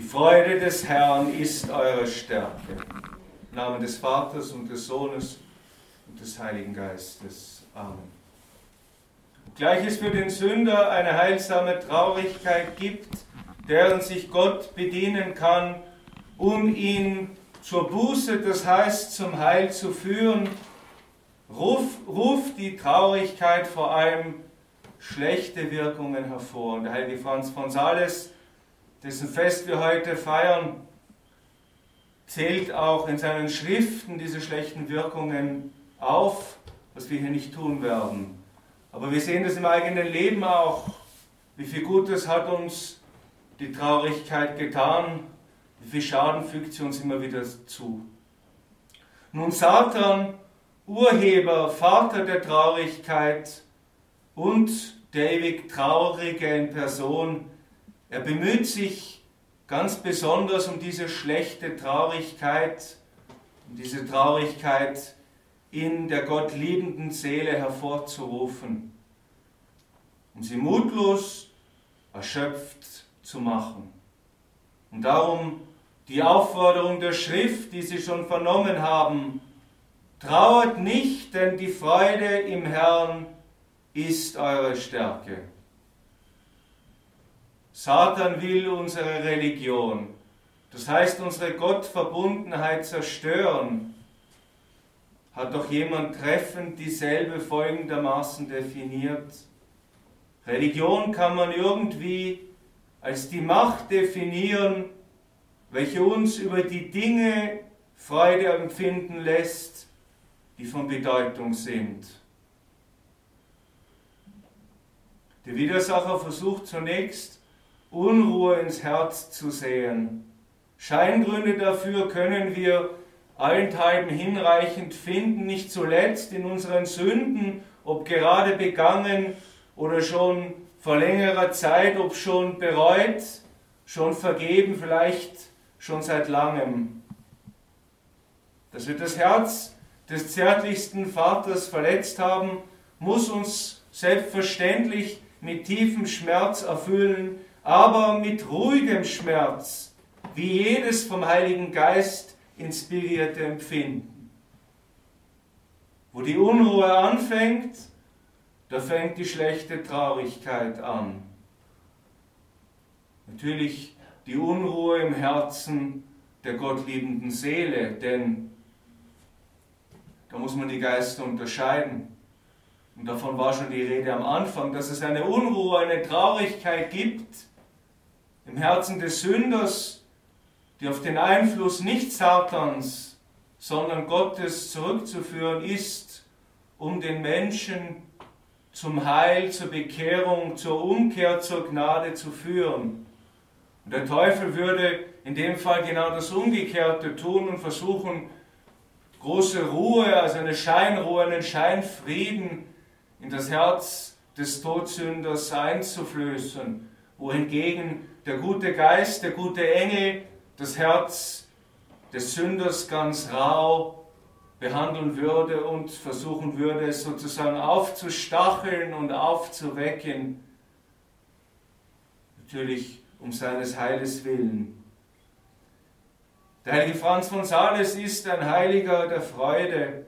Freude des Herrn ist eure Stärke. Im Namen des Vaters und des Sohnes und des Heiligen Geistes. Amen. Obgleich es für den Sünder eine heilsame Traurigkeit gibt, deren sich Gott bedienen kann, um ihn zur Buße, das heißt zum Heil zu führen, ruft die Traurigkeit vor allem schlechte Wirkungen hervor. Und der heilige Franz von Sales, dessen Fest wir heute feiern, zählt auch in seinen Schriften diese schlechten Wirkungen auf, was wir hier nicht tun werden. Aber wir sehen das im eigenen Leben auch, wie viel Gutes hat uns die Traurigkeit getan, wie viel Schaden fügt sie uns immer wieder zu. Nun Satan, Urheber, Vater der Traurigkeit und der ewig Traurige in Person, er bemüht sich ganz besonders um diese schlechte Traurigkeit, um diese Traurigkeit in der Gott liebenden Seele hervorzurufen, um sie mutlos, erschöpft zu machen. Und darum die Aufforderung der Schrift, die Sie schon vernommen haben: Trauert nicht, denn die Freude im Herrn ist eure Stärke. Satan will unsere Religion, das heißt unsere Gottverbundenheit zerstören, hat doch jemand treffend dieselbe folgendermaßen definiert: Religion kann man irgendwie als die Macht definieren, welche uns über die Dinge Freude empfinden lässt, die von Bedeutung sind. Der Widersacher versucht zunächst, Unruhe ins Herz zu säen. Scheingründe dafür können wir allenthalben hinreichend finden, nicht zuletzt in unseren Sünden, ob gerade begangen oder schon vor längerer Zeit, ob schon bereut, schon vergeben, vielleicht schon seit langem. Dass wir das Herz des zärtlichsten Vaters verletzt haben, muss uns selbstverständlich mit tiefem Schmerz erfüllen, aber mit ruhigem Schmerz, wie jedes vom Heiligen Geist inspirierte Empfinden. Wo die Unruhe anfängt, da fängt die schlechte Traurigkeit an. Natürlich die Unruhe im Herzen der gottliebenden Seele, denn da muss man die Geister unterscheiden. Und davon war schon die Rede am Anfang, dass es eine Unruhe, eine Traurigkeit gibt im Herzen des Sünders, die auf den Einfluss nicht Satans, sondern Gottes zurückzuführen ist, um den Menschen zum Heil, zur Bekehrung, zur Umkehr, zur Gnade zu führen. Und der Teufel würde in dem Fall genau das Umgekehrte tun und versuchen, große Ruhe, also eine Scheinruhe, einen Scheinfrieden in das Herz des Todsünders einzuflößen, wohingegen der gute Geist, der gute Engel das Herz des Sünders ganz rau behandeln würde und versuchen würde, es sozusagen aufzustacheln und aufzuwecken, natürlich um seines Heiles willen. Der heilige Franz von Sales ist ein Heiliger der Freude.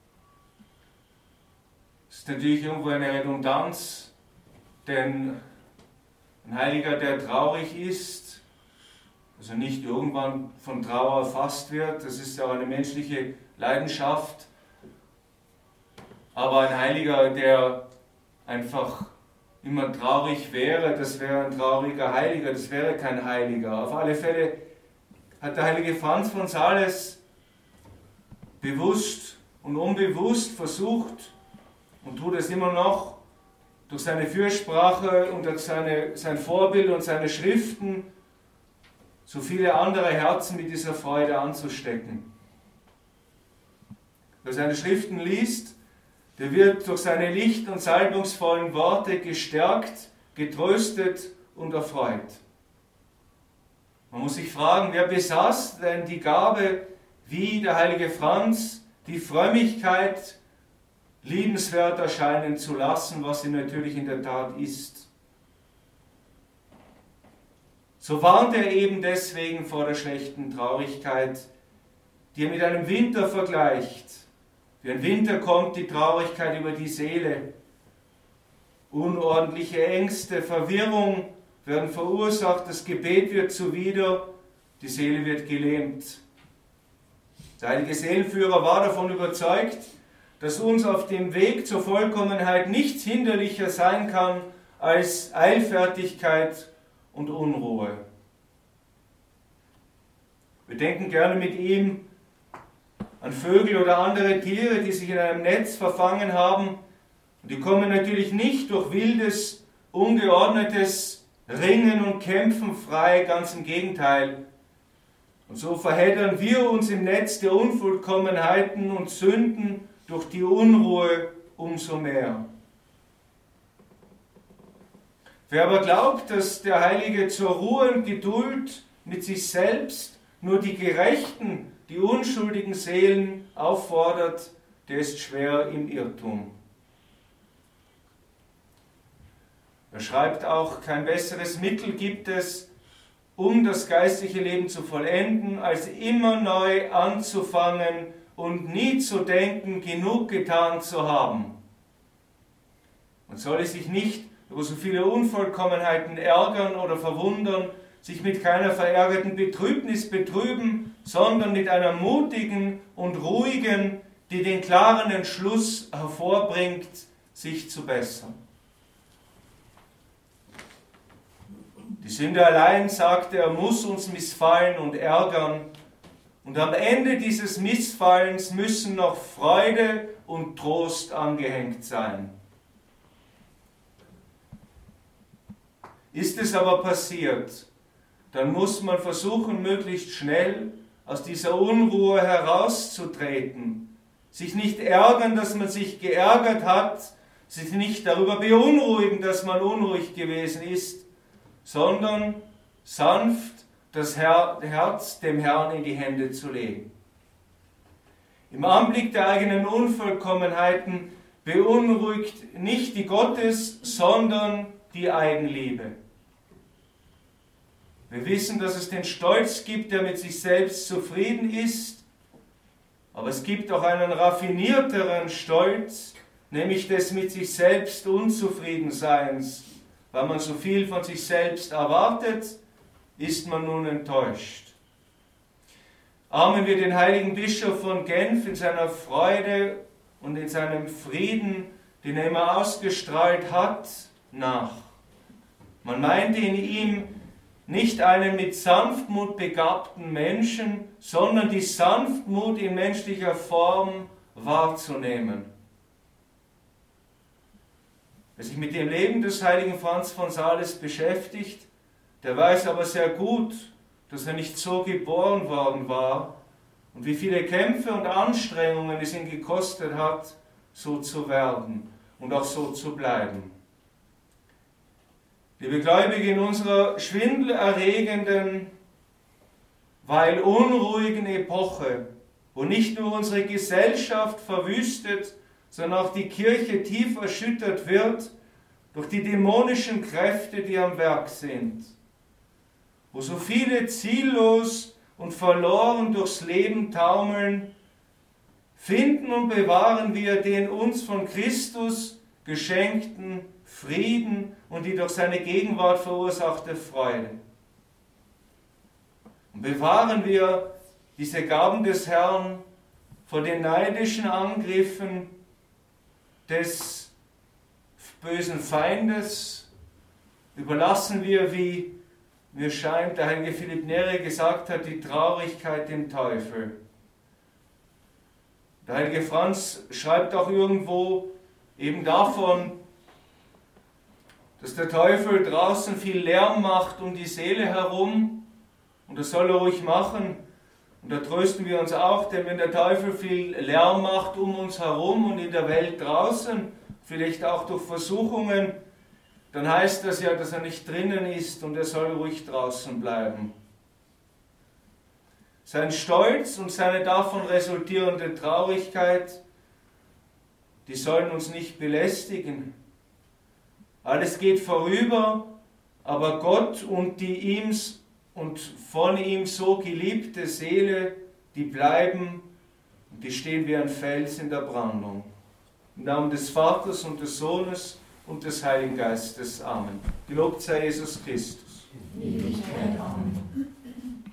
Das ist natürlich irgendwo eine Redundanz, denn ein Heiliger, der traurig ist, also nicht irgendwann von Trauer erfasst wird, das ist ja auch eine menschliche Leidenschaft, aber ein Heiliger, der einfach immer traurig wäre, das wäre ein trauriger Heiliger, das wäre kein Heiliger. Auf alle Fälle hat der heilige Franz von Sales bewusst und unbewusst versucht und tut es immer noch durch seine Fürsprache und durch sein Vorbild und seine Schriften so viele andere Herzen mit dieser Freude anzustecken. Wer seine Schriften liest, der wird durch seine licht- und salbungsvollen Worte gestärkt, getröstet und erfreut. Man muss sich fragen, wer besaß denn die Gabe, wie der heilige Franz, die Frömmigkeit liebenswert erscheinen zu lassen, was sie natürlich in der Tat ist. so warnt er eben deswegen vor der schlechten Traurigkeit, die er mit einem Winter vergleicht. Wie ein Winter kommt die Traurigkeit über die Seele. Unordentliche Ängste, Verwirrung werden verursacht, das Gebet wird zuwider, die Seele wird gelähmt. Der heilige Seelenführer war davon überzeugt, dass uns auf dem Weg zur Vollkommenheit nichts hinderlicher sein kann als Eilfertigkeit und Unruhe. Wir denken gerne mit ihm an Vögel oder andere Tiere, die sich in einem Netz verfangen haben. Und die kommen natürlich nicht durch wildes, ungeordnetes Ringen und Kämpfen frei, ganz im Gegenteil. Und so verheddern wir uns im Netz der Unvollkommenheiten und Sünden durch die Unruhe umso mehr. Wer aber glaubt, dass der Heilige zur Ruhe und Geduld mit sich selbst nur die gerechten, die unschuldigen Seelen auffordert, der ist schwer im Irrtum. Er schreibt auch, kein besseres Mittel gibt es, um das geistliche Leben zu vollenden, als immer neu anzufangen und nie zu denken, genug getan zu haben. Man solle sich nicht über so viele Unvollkommenheiten ärgern oder verwundern, sich mit keiner verärgerten Betrübnis betrüben, sondern mit einer mutigen und ruhigen, die den klaren Entschluss hervorbringt, sich zu bessern. Die Sünde allein, sagte er, muss uns missfallen und ärgern. Und am Ende dieses Missfallens müssen noch Freude und Trost angehängt sein. Ist es aber passiert, dann muss man versuchen, möglichst schnell aus dieser Unruhe herauszutreten. Sich nicht ärgern, dass man sich geärgert hat, sich nicht darüber beunruhigen, dass man unruhig gewesen ist, sondern sanft das Herz dem Herrn in die Hände zu legen. Im Anblick der eigenen Unvollkommenheiten beunruhigt nicht die Gottes, sondern die Eigenliebe. Wir wissen, dass es den Stolz gibt, der mit sich selbst zufrieden ist, aber es gibt auch einen raffinierteren Stolz, nämlich des mit sich selbst Unzufriedenseins. Weil man so viel von sich selbst erwartet, ist man nun enttäuscht. Ahmen wir den heiligen Bischof von Genf in seiner Freude und in seinem Frieden, den er immer ausgestrahlt hat, nach. Man meinte in ihm nicht einen mit Sanftmut begabten Menschen, sondern die Sanftmut in menschlicher Form wahrzunehmen. Wer sich mit dem Leben des heiligen Franz von Sales beschäftigt, der weiß aber sehr gut, dass er nicht so geboren worden war und wie viele Kämpfe und Anstrengungen es ihn gekostet hat, so zu werden und auch so zu bleiben. Liebe Gläubige, in unserer schwindelerregenden, weil unruhigen Epoche, wo nicht nur unsere Gesellschaft verwüstet, sondern auch die Kirche tief erschüttert wird durch die dämonischen Kräfte, die am Werk sind, wo so viele ziellos und verloren durchs Leben taumeln, finden und bewahren wir den uns von Christus geschenkten Frieden und die durch seine Gegenwart verursachte Freude. Und bewahren wir diese Gaben des Herrn vor den neidischen Angriffen des bösen Feindes, überlassen wir, wie mir scheint, der heilige Philipp Neri gesagt hat, die Traurigkeit dem Teufel. Der heilige Franz schreibt auch irgendwo eben davon, dass der Teufel draußen viel Lärm macht um die Seele herum, und das soll er ruhig machen. Und da trösten wir uns auch, denn wenn der Teufel viel Lärm macht um uns herum und in der Welt draußen, vielleicht auch durch Versuchungen, dann heißt das ja, dass er nicht drinnen ist und er soll ruhig draußen bleiben. Sein Stolz und seine davon resultierende Traurigkeit, die sollen uns nicht belästigen. Alles geht vorüber, aber Gott und die ihm und von ihm so geliebte Seele, die bleiben und die stehen wie ein Fels in der Brandung. Im Namen des Vaters und des Sohnes und des Heiligen Geistes. Amen. Gelobt sei Jesus Christus. Ewigkeit. Amen.